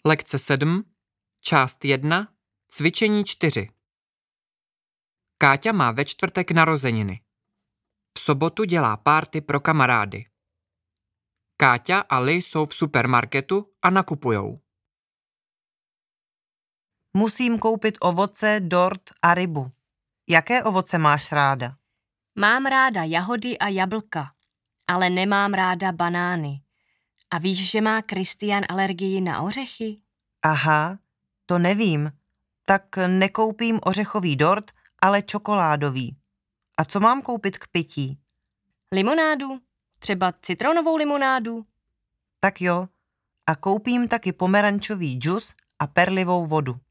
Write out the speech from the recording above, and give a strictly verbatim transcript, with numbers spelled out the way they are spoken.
Lekce sedm, část jedna, cvičení čtyři. Káťa má ve čtvrtek narozeniny. V sobotu dělá párty pro kamarády. Káťa a Li jsou v supermarketu a nakupujou. Musím koupit ovoce, dort a rybu. Jaké ovoce máš ráda? Mám ráda jahody a jablka, ale nemám ráda banány. A víš, že má Kristián alergii na ořechy? Aha, to nevím. Tak nekoupím ořechový dort, ale čokoládový. A co mám koupit k pití? Limonádu? Třeba citronovou limonádu? Tak jo. A koupím taky pomerančový džus a perlivou vodu.